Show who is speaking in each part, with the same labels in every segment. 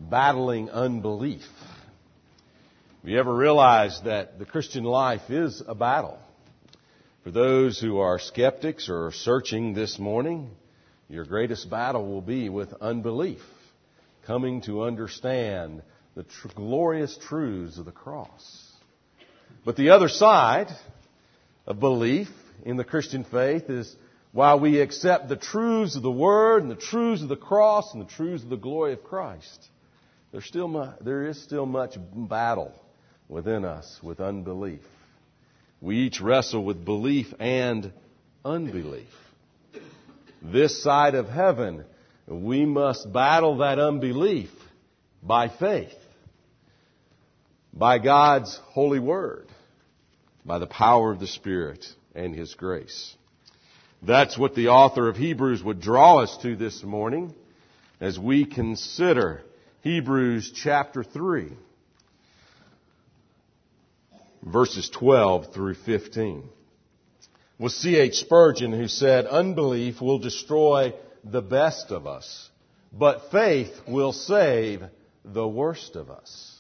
Speaker 1: battling unbelief. Have you ever realized that the Christian life is a battle? For those who are skeptics or searching this morning, your greatest battle will be with unbelief, coming to understand the glorious truths of the cross. But the other side of belief in the Christian faith is, while we accept the truths of the Word and the truths of the cross and the truths of the glory of Christ, there is still much battle within us with unbelief. We each wrestle with belief and unbelief. This side of heaven, we must battle that unbelief by faith, by God's holy Word, by the power of the Spirit and His grace. That's what the author of Hebrews would draw us to this morning as we consider Hebrews chapter 3, verses 12 through 15. With C.H. Spurgeon, who said, "Unbelief will destroy the best of us, but faith will save the worst of us."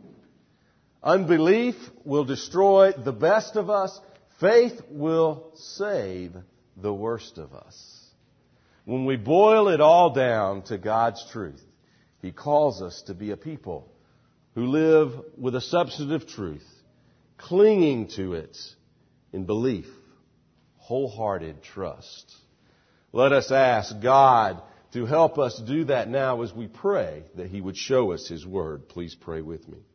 Speaker 1: Unbelief will destroy the best of us. Faith will save the worst of us. When we boil it all down to God's truth, He calls us to be a people who live with a substantive truth, clinging to it in belief, wholehearted trust. Let us ask God to help us do that now as we pray that He would show us His Word. Please pray with me.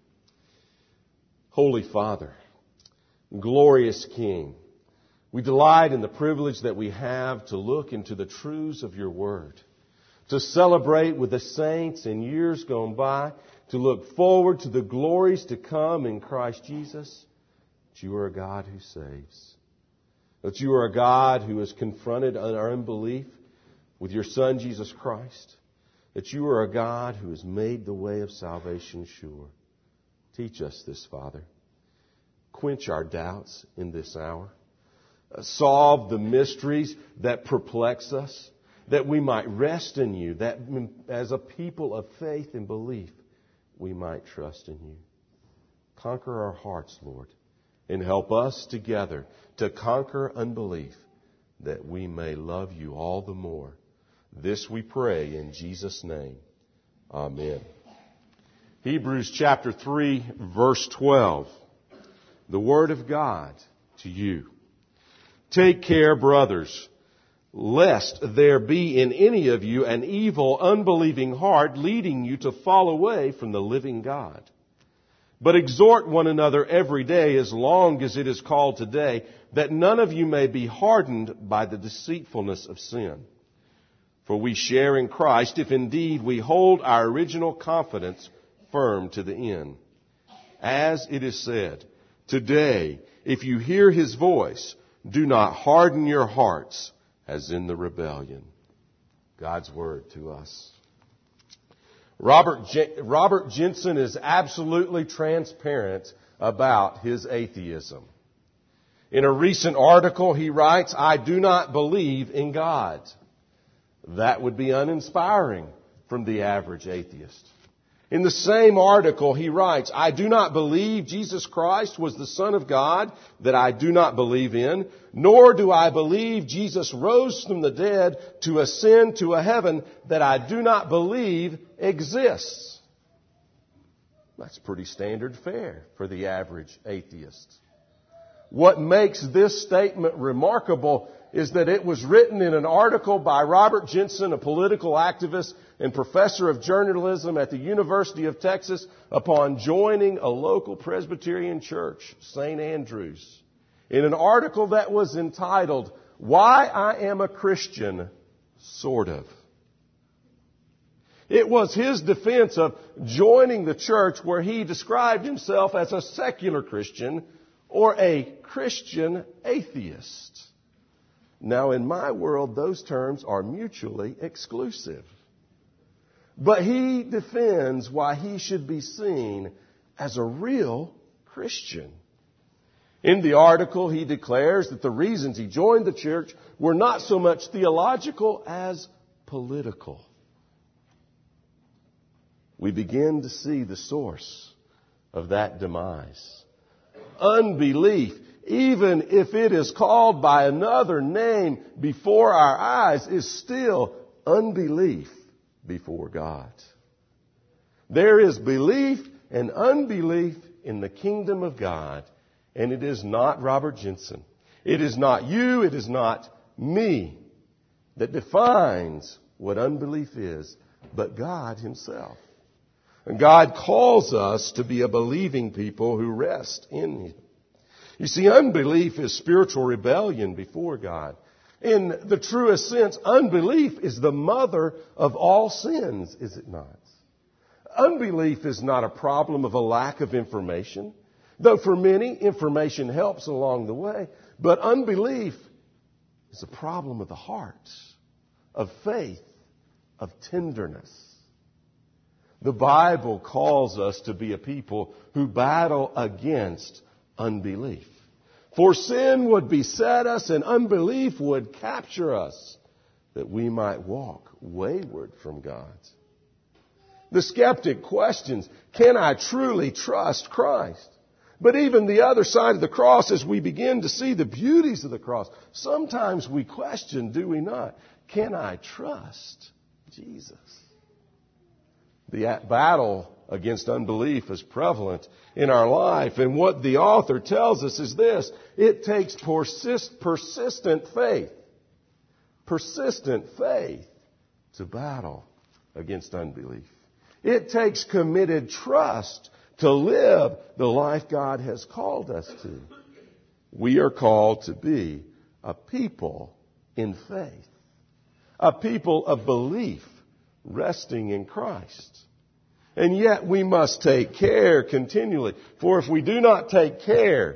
Speaker 1: Holy Father, glorious King, we delight in the privilege that we have to look into the truths of Your Word, to celebrate with the saints in years gone by, to look forward to the glories to come in Christ Jesus, that You are a God who saves, that You are a God who has confronted our unbelief with Your Son, Jesus Christ, that You are a God who has made the way of salvation sure. Teach us this, Father. Quench our doubts in this hour. Solve the mysteries that perplex us, that we might rest in You, that as a people of faith and belief, we might trust in You. Conquer our hearts, Lord, and help us together to conquer unbelief, that we may love You all the more. This we pray in Jesus' name. Amen. Hebrews chapter 3, verse 12. The Word of God to you. Take care, brothers, lest there be in any of you an evil, unbelieving heart leading you to fall away from the living God. But exhort one another every day, as long as it is called today, that none of you may be hardened by the deceitfulness of sin. For we share in Christ, if indeed we hold our original confidence firm to the end. As it is said, "Today, if you hear His voice, do not harden your hearts as in the rebellion." God's Word to us. Robert Jensen is absolutely transparent about his atheism. In a recent article, he writes, "I do not believe in God." That would be uninspiring from the average atheist. In the same article, he writes, "I do not believe Jesus Christ was the Son of God that I do not believe in, nor do I believe Jesus rose from the dead to ascend to a heaven that I do not believe exists." That's pretty standard fare for the average atheist. What makes this statement remarkable is that it was written in an article by Robert Jensen, a political activist and professor of journalism at the University of Texas, upon joining a local Presbyterian church, St. Andrews, in an article that was entitled, "Why I Am a Christian, Sort of." It was his defense of joining the church where he described himself as a secular Christian or a Christian atheist. Now, in my world, those terms are mutually exclusive. But he defends why he should be seen as a real Christian. In the article, he declares that the reasons he joined the church were not so much theological as political. we begin to see the source of that demise. Unbelief, even if it is called by another name before our eyes, is still unbelief before God. There is belief and unbelief in the kingdom of God, and it is not Robert Jensen. It is not you, it is not me that defines what unbelief is, but God Himself. And God calls us to be a believing people who rest in Him. You see, unbelief is spiritual rebellion before God. In the truest sense, unbelief is the mother of all sins, is it not? Unbelief is not a problem of a lack of information, though for many, information helps along the way. But unbelief is a problem of the heart, of faith, of tenderness. The Bible calls us to be a people who battle against unbelief. For sin would beset us and unbelief would capture us, that we might walk wayward from God. The skeptic questions, can I truly trust Christ? But even the other side of the cross, as we begin to see the beauties of the cross, sometimes we question, do we not? Can I trust Jesus? The battle against unbelief is prevalent in our life. And what the author tells us is this: it takes persistent faith to battle against unbelief. It takes committed trust to live the life God has called us to. We are called to be a people in faith, a people of belief resting in Christ. And yet we must take care continually, for if we do not take care,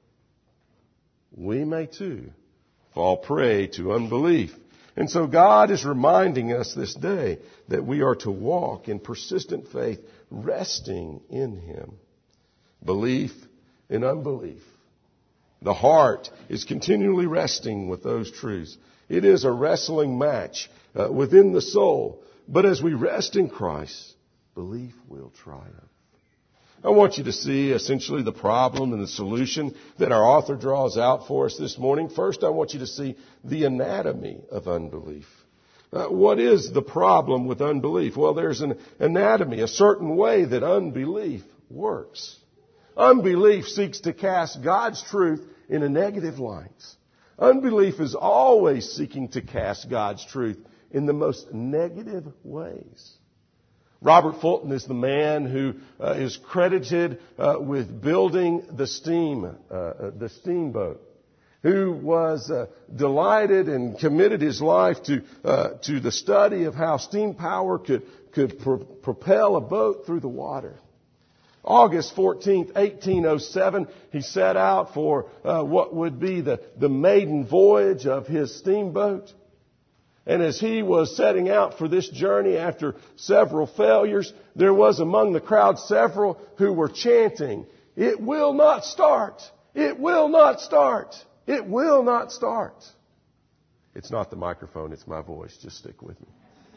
Speaker 1: we may too fall prey to unbelief. And so God is reminding us this day that we are to walk in persistent faith, resting in Him. Belief and unbelief. The heart is continually resting with those truths. It is a wrestling match within the soul. But as we rest in Christ, belief will triumph. I want you to see essentially the problem and the solution that our author draws out for us this morning. First, I want you to see the anatomy of unbelief. What is the problem with unbelief? Well, there's an anatomy, a certain way that unbelief works. Unbelief seeks to cast God's truth in a negative light. Unbelief is always seeking to cast God's truth in the most negative ways. Robert Fulton is the man who is credited with building the steamboat, who was delighted and committed his life to the study of how steam power could propel a boat through the water. August 14th, 1807, he set out for what would be the maiden voyage of his steamboat. And as he was setting out for this journey after several failures, there was among the crowd several who were chanting, "It will not start! It will not start! It will not start!" It's not the microphone, it's my voice. Just stick with me.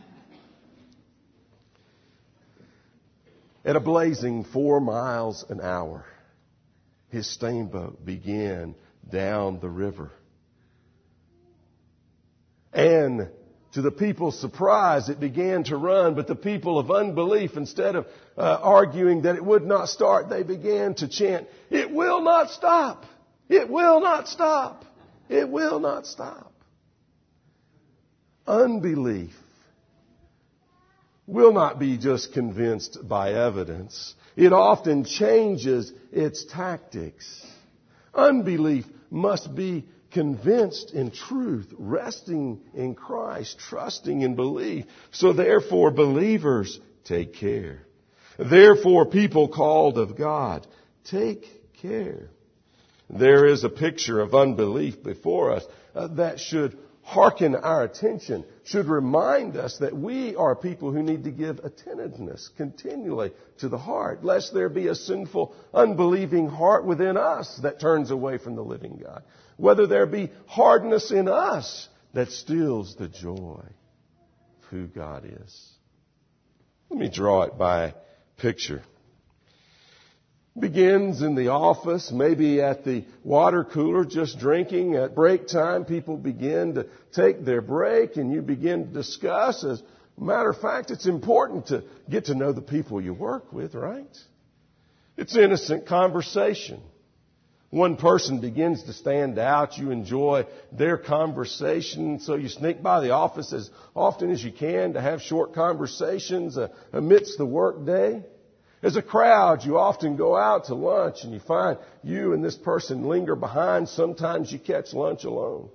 Speaker 1: At a blazing 4 miles an hour, his steamboat began down the river. And to the people's surprise, it began to run. But the people of unbelief, instead of arguing that it would not start, they began to chant, "It will not stop! It will not stop! It will not stop!" Unbelief will not be just convinced by evidence. It often changes its tactics. Unbelief must be convinced in truth, resting in Christ, trusting in belief. So therefore, believers, take care. Therefore, people called of God, take care. There is a picture of unbelief before us that should hearken our attention, should remind us that we are people who need to give attentiveness continually to the heart, lest there be a sinful, unbelieving heart within us that turns away from the living God. Whether there be hardness in us that steals the joy of who God is. Let me draw it by picture. Begins in the office, maybe at the water cooler, just drinking. At break time, people begin to take their break and you begin to discuss. As a matter of fact, it's important to get to know the people you work with, right? It's innocent conversation. One person begins to stand out. You enjoy their conversation, so you sneak by the office as often as you can to have short conversations amidst the work day. As a crowd, you often go out to lunch and you find you and this person linger behind. Sometimes you catch lunch alone.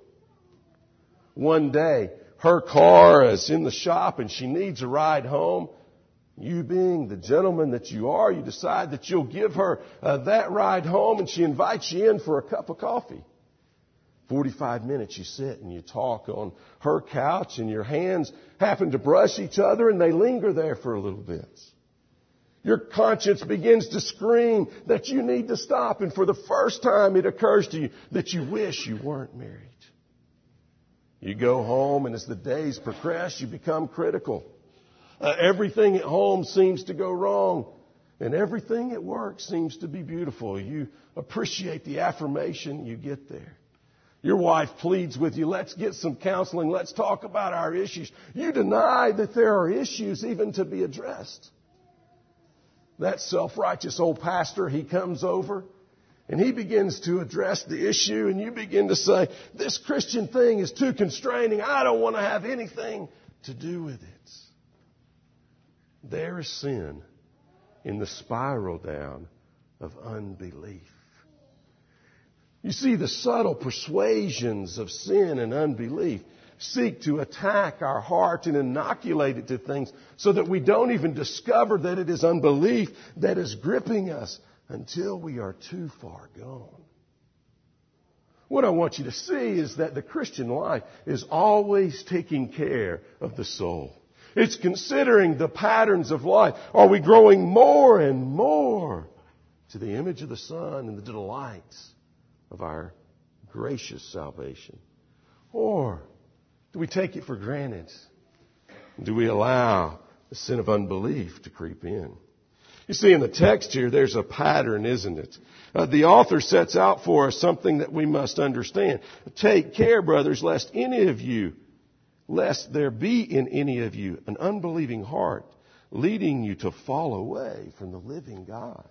Speaker 1: One day, her car is in the shop and she needs a ride home. You being the gentleman that you are, you decide that you'll give her that ride home, and she invites you in for a cup of coffee. 45 minutes you sit and you talk on her couch and your hands happen to brush each other and they linger there for a little bit. Your conscience begins to scream that you need to stop, and for the first time it occurs to you that you wish you weren't married. You go home, and as the days progress, you become critical. Everything at home seems to go wrong, and everything at work seems to be beautiful. You appreciate the affirmation you get there. Your wife pleads with you, let's get some counseling, let's talk about our issues. You deny that there are issues even to be addressed. That self-righteous old pastor, he comes over and he begins to address the issue, and you begin to say, this Christian thing is too constraining. I don't want to have anything to do with it. There is sin in the spiral down of unbelief. You see, the subtle persuasions of sin and unbelief seek to attack our heart and inoculate it to things so that we don't even discover that it is unbelief that is gripping us until we are too far gone. What I want you to see is that the Christian life is always taking care of the soul. It's considering the patterns of life. Are we growing more and more to the image of the Son and the delights of our gracious salvation? Or do we take it for granted? Do we allow the sin of unbelief to creep in? You see, in the text here, there's a pattern, isn't it? The author sets out for us something that we must understand. Take care, brothers, lest there be in any of you an unbelieving heart, leading you to fall away from the living God.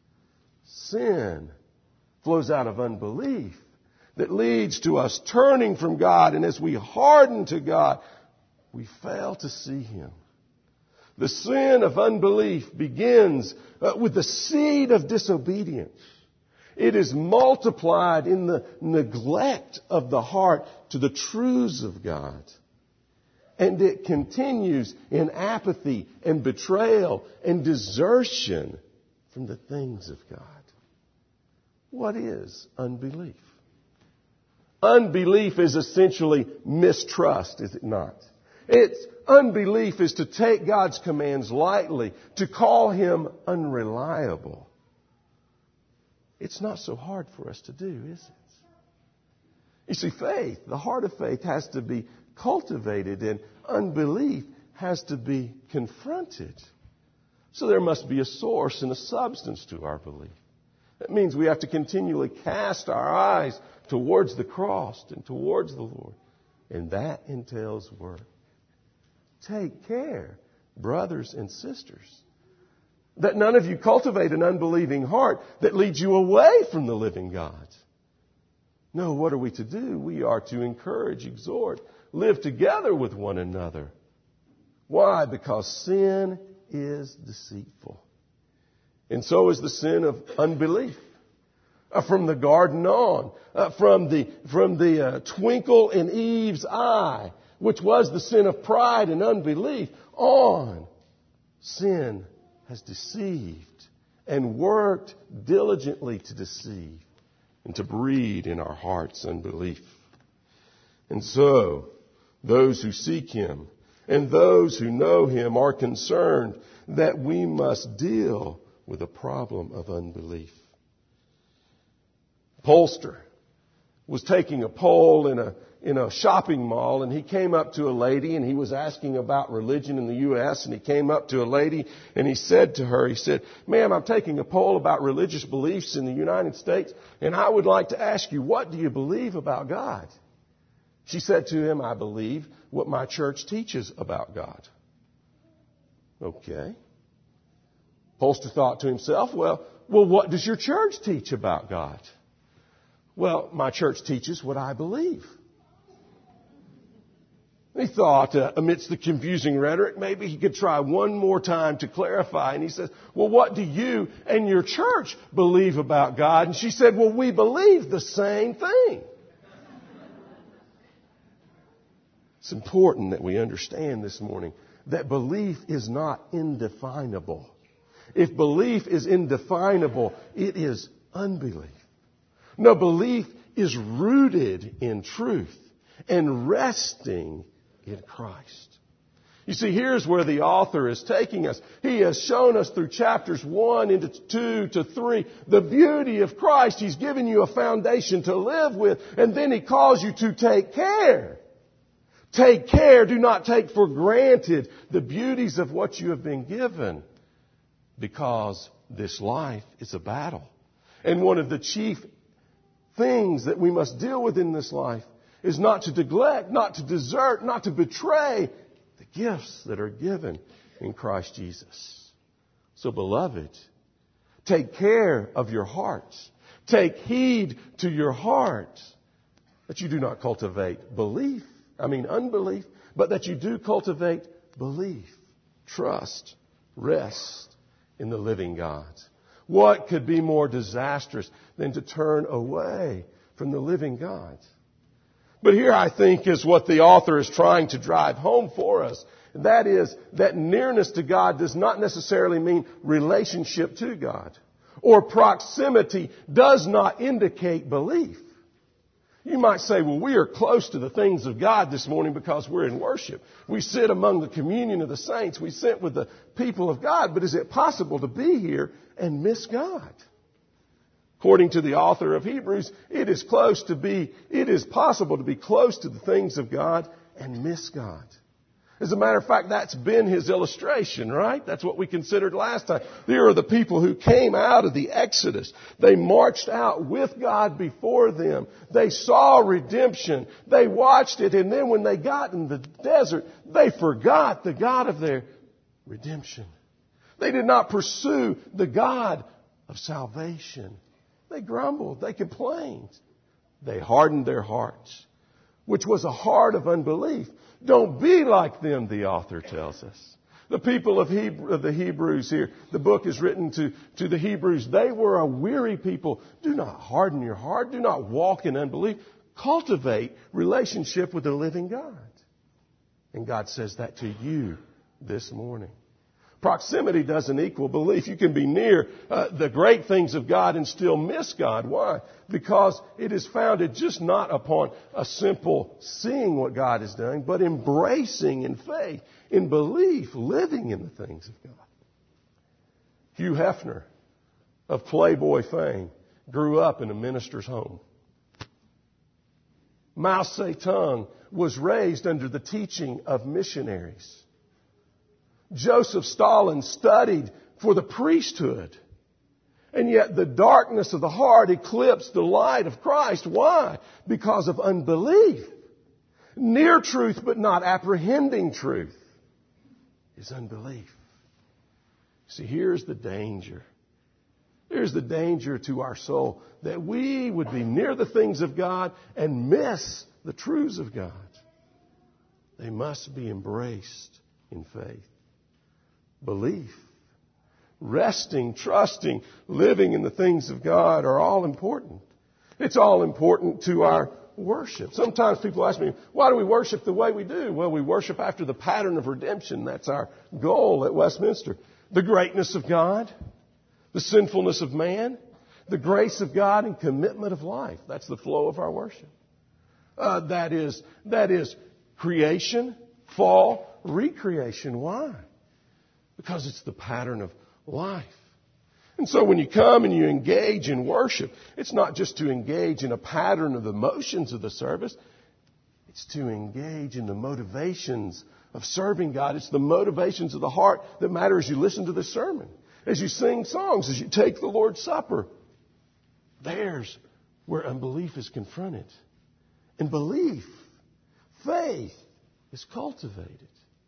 Speaker 1: Sin flows out of unbelief that leads to us turning from God, and as we harden to God, we fail to see Him. The sin of unbelief begins with the seed of disobedience. It is multiplied in the neglect of the heart to the truths of God. And it continues in apathy and betrayal and desertion from the things of God. What is unbelief? Unbelief is essentially mistrust, is it not? Unbelief is to take God's commands lightly, to call Him unreliable. It's not so hard for us to do, is it? You see, faith, the heart of faith, has to be cultivated, and unbelief has to be confronted. So there must be a source and a substance to our belief. That means we have to continually cast our eyes towards the cross and towards the Lord. And that entails work. Take care, brothers and sisters, that none of you cultivate an unbelieving heart that leads you away from the living God. No, what are we to do? We are to encourage, exhort, live together with one another. Why? Because sin is deceitful. And so is the sin of unbelief. From the garden on, from the twinkle in Eve's eye, which was the sin of pride and unbelief, on, sin has deceived and worked diligently to deceive and to breed in our hearts unbelief. And so, those who seek Him and those who know Him are concerned that we must deal with a problem of unbelief. Pollster was taking a poll in a shopping mall, and he came up to a lady, and he was asking about religion in the U.S., and he came up to a lady, and he said to her, he said, "Ma'am, I'm taking a poll about religious beliefs in the United States, and I would like to ask you, what do you believe about God?" She said to him, "I believe what my church teaches about God." Okay. Pollster thought to himself, well, what does your church teach about God? "Well, my church teaches what I believe." He thought, amidst the confusing rhetoric, maybe he could try one more time to clarify. And he says, "Well, what do you and your church believe about God?" And she said, "Well, we believe the same thing." It's important that we understand this morning that belief is not indefinable. If belief is indefinable, it is unbelief. No, belief is rooted in truth and resting in Christ. You see, here's where the author is taking us. He has shown us through chapters 1 into 2 to 3 the beauty of Christ. He's given you a foundation to live with, and then he calls you to take care. Take care. Do not take for granted the beauties of what you have been given, because this life is a battle. And one of the chief things that we must deal with in this life is not to neglect, not to desert, not to betray the gifts that are given in Christ Jesus. So, beloved, take care of your hearts. Take heed to your heart that you do not cultivate unbelief, but that you do cultivate belief, trust, rest in the living God. What could be more disastrous than to turn away from the living God? But here, I think, is what the author is trying to drive home for us. That is, that nearness to God does not necessarily mean relationship to God. Or proximity does not indicate belief. You might say, well, we are close to the things of God this morning because we're in worship. We sit among the communion of the saints. We sit with the people of God. But is it possible to be here and miss God? According to the author of Hebrews, it is possible to be close to the things of God and miss God. As a matter of fact, that's been his illustration, right? That's what we considered last time. There are the people who came out of the Exodus. They marched out with God before them. They saw redemption. They watched it. And then when they got in the desert, they forgot the God of their redemption. They did not pursue the God of salvation. They grumbled. They complained. They hardened their hearts, which was a heart of unbelief. Don't be like them, the author tells us. The people of the Hebrews here, the book is written to the Hebrews. They were a weary people. Do not harden your heart. Do not walk in unbelief. Cultivate relationship with the living God. And God says that to you this morning. Proximity doesn't equal belief. You can be near the great things of God and still miss God. Why? Because it is founded just not upon a simple seeing what God is doing, but embracing in faith, in belief, living in the things of God. Hugh Hefner of Playboy fame grew up in a minister's home. Mao Zedong was raised under the teaching of missionaries. Joseph Stalin studied for the priesthood. And yet the darkness of the heart eclipsed the light of Christ. Why? Because of unbelief. Near truth but not apprehending truth is unbelief. See, here's the danger. Here's the danger to our soul, that we would be near the things of God and miss the truths of God. They must be embraced in faith. Belief, resting, trusting, living in the things of God are all important. It's all important to our worship. Sometimes people ask me, why do we worship the way we do? Well, we worship after the pattern of redemption. That's our goal at Westminster. The greatness of God, the sinfulness of man, the grace of God, and commitment of life. That's the flow of our worship. That is creation, fall, recreation. Why? Because it's the pattern of life.
Speaker 2: And so when you come and you engage in worship, it's not just to engage in a pattern of the motions of the service. It's to engage in the motivations of serving God. It's the motivations of the heart that matter as you listen to the sermon, as you sing songs, as you take the Lord's Supper. There's where unbelief is confronted. And belief, faith, is cultivated.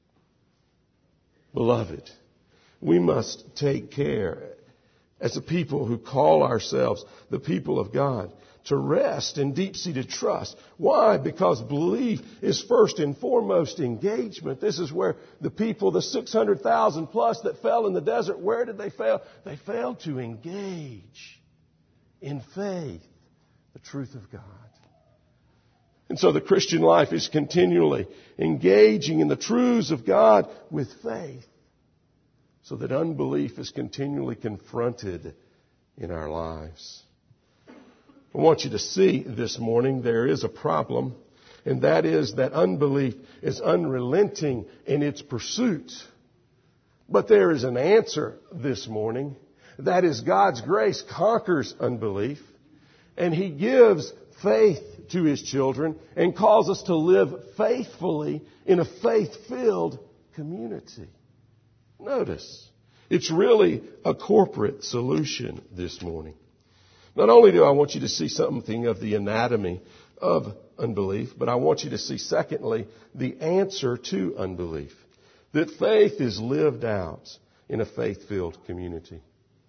Speaker 2: Beloved, we must take care as a people who call ourselves the people of God to rest in deep-seated trust. Why? Because belief is first and foremost engagement. This is where the people, the 600,000 plus that fell in the desert, where did they fail? They failed to engage in faith the truth of God. And so the Christian life is continually engaging in the truths of God with faith, so that unbelief is continually confronted in our lives. I want you to see this morning there is a problem, and that is that unbelief is unrelenting in its pursuit. But there is an answer this morning. That is, God's grace conquers unbelief, and He gives faith to His children and calls us to live faithfully in a faith-filled community. Notice, it's really a corporate solution this morning. Not only do I want you to see something of the anatomy of unbelief, but I want you to see, secondly, the answer to unbelief. That faith is lived out in a faith-filled community.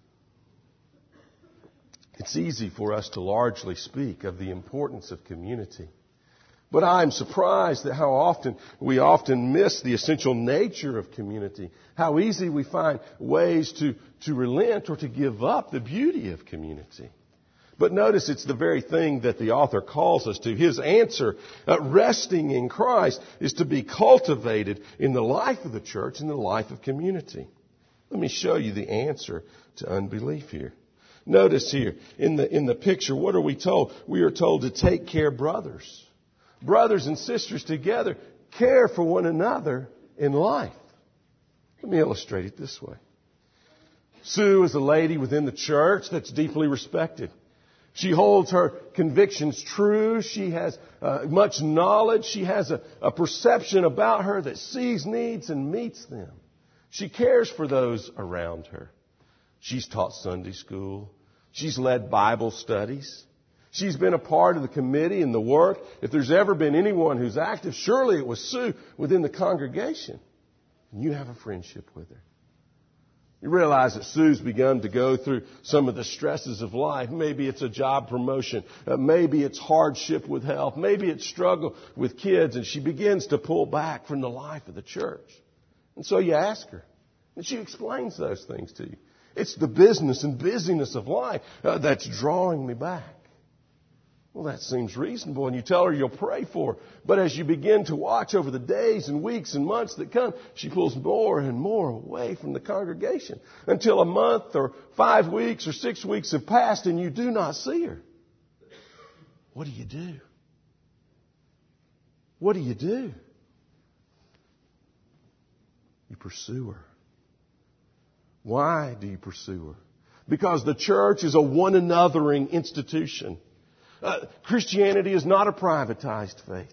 Speaker 2: It's easy for us to largely speak of the importance of community. But I'm surprised at how often we miss the essential nature of community. How easy we find ways to relent or to give up the beauty of community. But notice it's the very thing that the author calls us to. His answer, resting in Christ, is to be cultivated in the life of the church and the life of community. Let me show you the answer to unbelief here. Notice here, in the picture, what are we told? We are told to take care, brothers. Brothers and sisters together, care for one another in life. Let me illustrate it this way. Sue is a lady within the church that's deeply respected. She holds her convictions true. She has much knowledge. She has a perception about her that sees needs and meets them. She cares for those around her. She's taught Sunday school. She's led Bible studies. She's been a part of the committee and the work. If there's ever been anyone who's active, surely it was Sue within the congregation. And you have a friendship with her. You realize that Sue's begun to go through some of the stresses of life. Maybe it's a job promotion. Maybe it's hardship with health. Maybe it's struggle with kids. And she begins to pull back from the life of the church. And so you ask her. And she explains those things to you. It's the business and busyness of life that's drawing me back. Well, that seems reasonable, and you tell her you'll pray for her. But as you begin to watch over the days and weeks and months that come, she pulls more and more away from the congregation until a month or 5 weeks or 6 weeks have passed and you do not see her. What do you do? What do you do? You pursue her. Why do you pursue her? Because the church is a one-anothering institution. Christianity is not a privatized faith.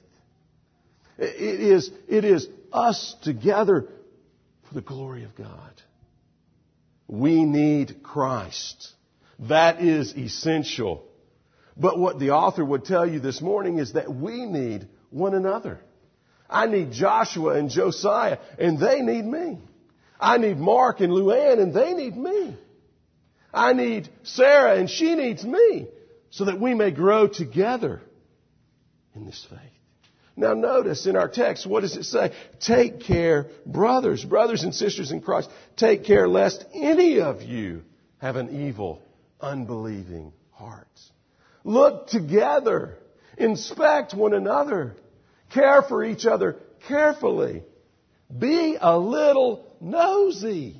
Speaker 2: It is us together for the glory of God. We need Christ. That is essential. But what the author would tell you this morning is that we need one another. I need Joshua and Josiah, and they need me. I need Mark and Luann, and they need me. I need Sarah, and she needs me, so that we may grow together in this faith. Now notice in our text, what does it say? Take care, brothers and sisters in Christ. Take care lest any of you have an evil, unbelieving heart. Look together. Inspect one another. Care for each other carefully. Be a little nosy.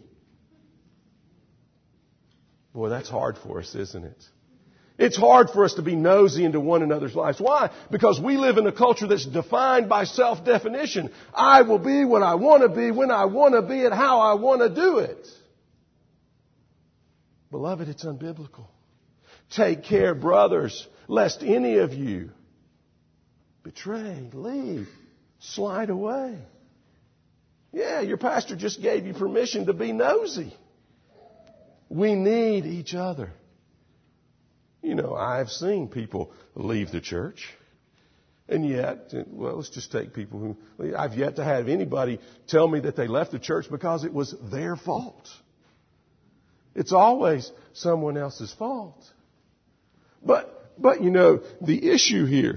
Speaker 2: Boy, that's hard for us, isn't it? It's hard for us to be nosy into one another's lives. Why? Because we live in a culture that's defined by self-definition. I will be what I want to be, when I want to be it, how I want to do it. Beloved, it's unbiblical. Take care, brothers, lest any of you betray, leave, slide away. Yeah, your pastor just gave you permission to be nosy. We need each other. You know, I've seen people leave the church. And yet, well, let's just take people who, I've yet to have anybody tell me that they left the church because it was their fault. It's always someone else's fault. But you know, the issue here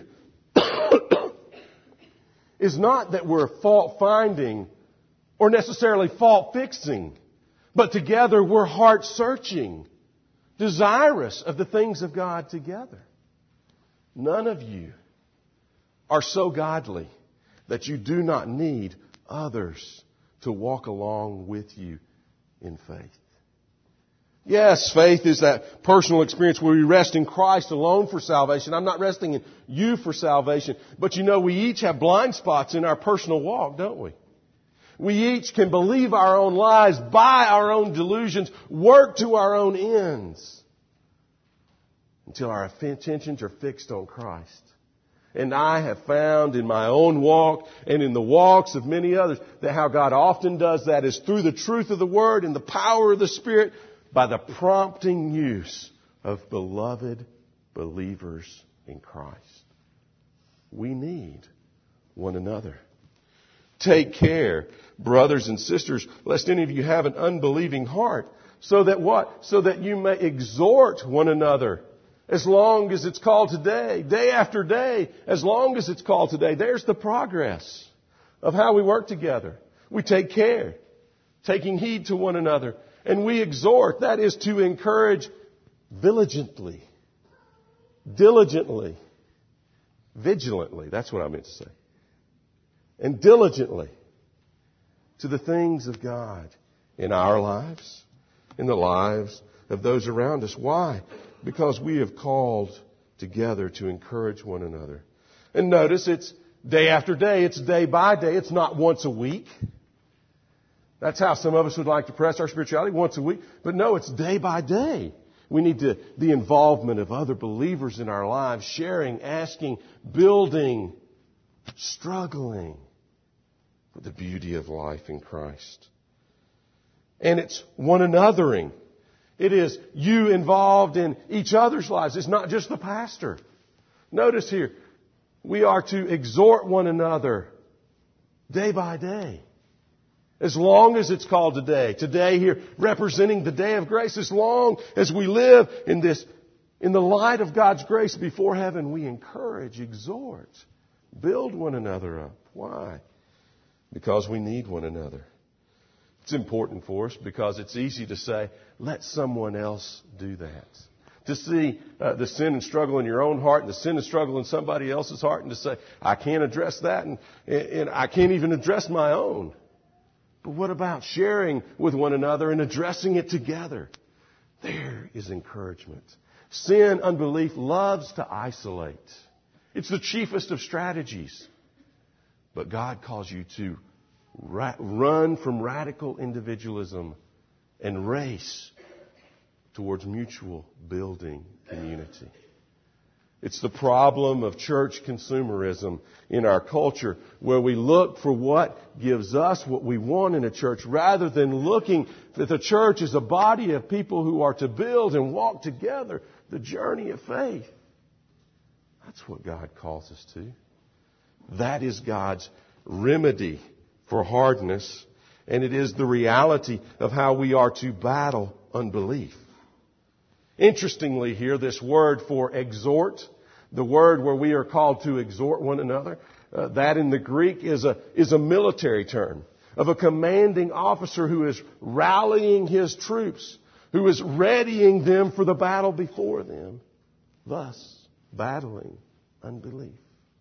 Speaker 2: is not that we're fault finding or necessarily fault fixing, but together we're heart searching, desirous of the things of God together. None of you are so godly that you do not need others to walk along with you in faith. Yes, faith is that personal experience where we rest in Christ alone for salvation. I'm not resting in you for salvation. But you know, we each have blind spots in our personal walk, don't we? We each can believe our own lies, buy our own delusions, work to our own ends until our attentions are fixed on Christ. And I have found in my own walk and in the walks of many others that how God often does that is through the truth of the Word and the power of the Spirit, by the prompting use of beloved believers in Christ. We need one another. Take care, brothers and sisters, lest any of you have an unbelieving heart. So that what? So that you may exhort one another as long as it's called today, day after day, as long as it's called today. There's the progress of how we work together. We take care, taking heed to one another. And we exhort, that is to encourage diligently, vigilantly, that's what I meant to say. And diligently to the things of God in our lives, in the lives of those around us. Why? Because we have called together to encourage one another. And notice it's day after day, it's day by day, it's not once a week. That's how some of us would like to press our spirituality, once a week. But no, it's day by day. We need the involvement of other believers in our lives, sharing, asking, building, struggling with the beauty of life in Christ. And it's one anothering. It is you involved in each other's lives. It's not just the pastor. Notice here, we are to exhort one another day by day. As long as it's called today. Today here representing the day of grace. As long as we live in the light of God's grace before heaven, we encourage, exhort, build one another up. Why? Because we need one another. It's important for us because it's easy to say, let someone else do that. To see the sin and struggle in your own heart and the sin and struggle in somebody else's heart and to say, I can't address that and I can't even address my own. But what about sharing with one another and addressing it together? There is encouragement. Sin, unbelief, loves to isolate. It's the chiefest of strategies. But God calls you to run from radical individualism and race towards mutual building community. It's the problem of church consumerism in our culture where we look for what gives us what we want in a church rather than looking that the church is a body of people who are to build and walk together the journey of faith. That's what God calls us to. That is God's remedy for hardness, and it is the reality of how we are to battle unbelief. Interestingly here, this word for exhort, the word where we are called to exhort one another, that in the Greek is a military term of a commanding officer who is rallying his troops, who is readying them for the battle before them, thus battling unbelief.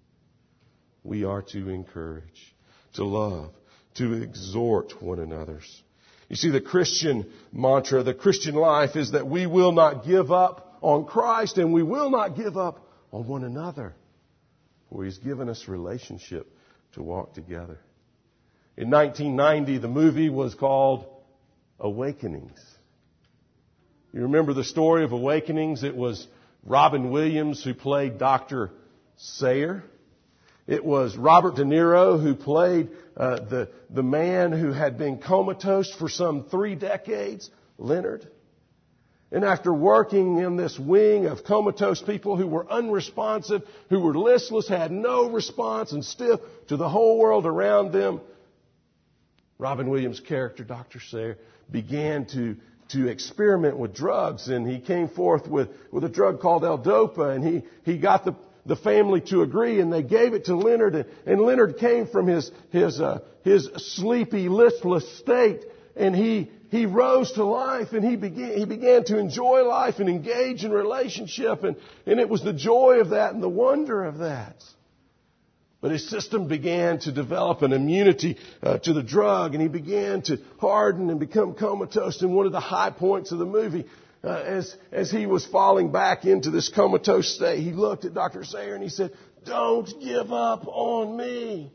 Speaker 2: We are to encourage, to love, to exhort one another. You see, the Christian mantra, the Christian life is that we will not give up on Christ and we will not give up on one another. For He's given us relationship to walk together. In 1990, the movie was called Awakenings. You remember the story of Awakenings? It was Robin Williams who played Dr. Sayer. It was Robert De Niro who played the man who had been comatose for some 3 decades, Leonard. And after working in this wing of comatose people who were unresponsive, who were listless, had no response and stiff to the whole world around them, Robin Williams' character, Dr. Sayer, began to experiment with drugs. And he came forth with a drug called L-Dopa. And he got the family to agree, and they gave it to Leonard. And Leonard came from his sleepy, listless state, and he rose to life, and he began to enjoy life and engage in relationship, and it was the joy of that and the wonder of that. But his system began to develop an immunity to the drug, and he began to harden and become comatose. And one of the high points of the movie, as he was falling back into this comatose state, he looked at Dr. Sayer and he said, "Don't give up on me."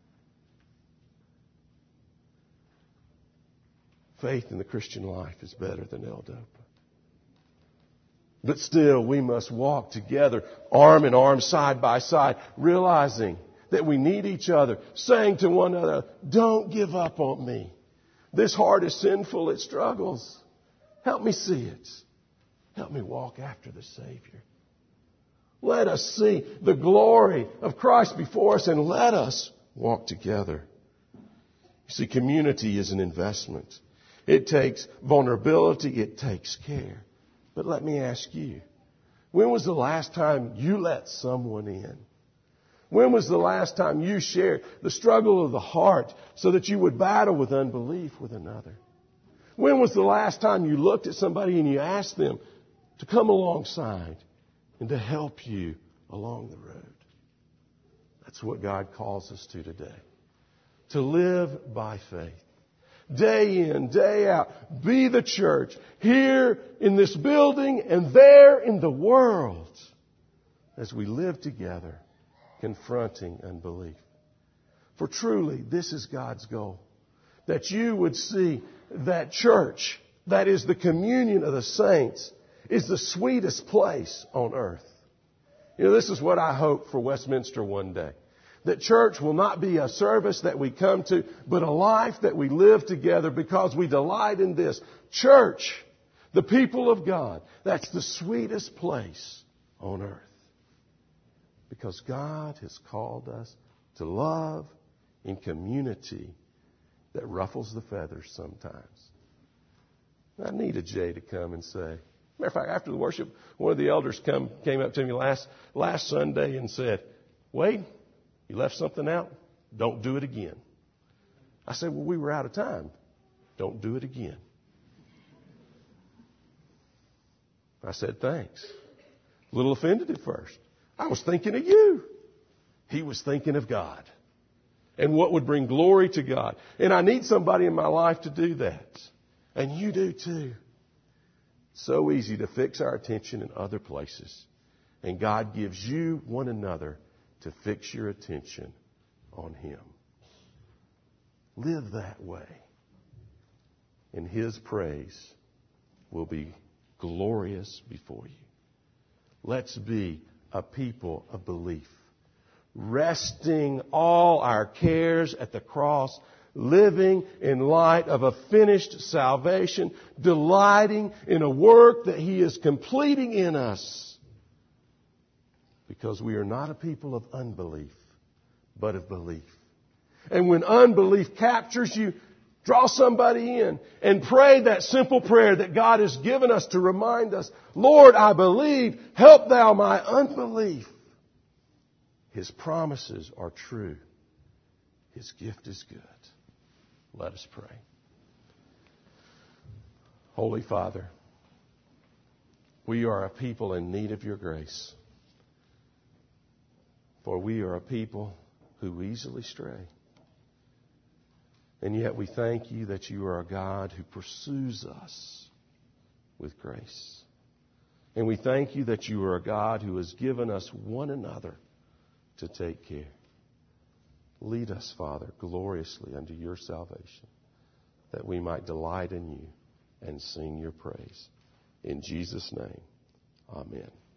Speaker 2: Faith in the Christian life is better than L-Dopa. But still, we must walk together, arm in arm, side by side, realizing that we need each other, saying to one another, "Don't give up on me. This heart is sinful, it struggles. Help me see it. Help me walk after the Savior. Let us see the glory of Christ before us, and let us walk together." You see, community is an investment. It takes vulnerability. It takes care. But let me ask you, when was the last time you let someone in? When was the last time you shared the struggle of the heart so that you would battle with unbelief with another? When was the last time you looked at somebody and you asked them to come alongside and to help you along the road? That's what God calls us to today. To live by faith. Day in, day out. Be the church here in this building and there in the world as we live together, confronting unbelief. For truly, this is God's goal. That you would see that church, that is the communion of the saints, is the sweetest place on earth. You know, this is what I hope for Westminster one day. That church will not be a service that we come to, but a life that we live together because we delight in this. Church, the people of God, that's the sweetest place on earth. Because God has called us to love in community that ruffles the feathers sometimes. I needed Jay to come and say, matter of fact, after the worship, one of the elders came up to me last Sunday and said, "Wade, you left something out. Don't do it again." I said, "Well, we were out of time. Don't do it again." I said, "Thanks." A little offended at first. I was thinking of you. He was thinking of God and what would bring glory to God. And I need somebody in my life to do that. And you do too. It's so easy to fix our attention in other places. And God gives you one another to fix your attention on Him. Live that way. And His praise will be glorious before you. Let's be a people of belief, resting all our cares at the cross, living in light of a finished salvation, delighting in a work that He is completing in us. Because we are not a people of unbelief, but of belief. And when unbelief captures you, draw somebody in and pray that simple prayer that God has given us to remind us, "Lord, I believe, help thou my unbelief." His promises are true. His gift is good. Let us pray. Holy Father, we are a people in need of your grace. For we are a people who easily stray. And yet we thank you that you are a God who pursues us with grace. And we thank you that you are a God who has given us one another to take care. Lead us, Father, gloriously unto your salvation, that we might delight in you and sing your praise. In Jesus' name, amen.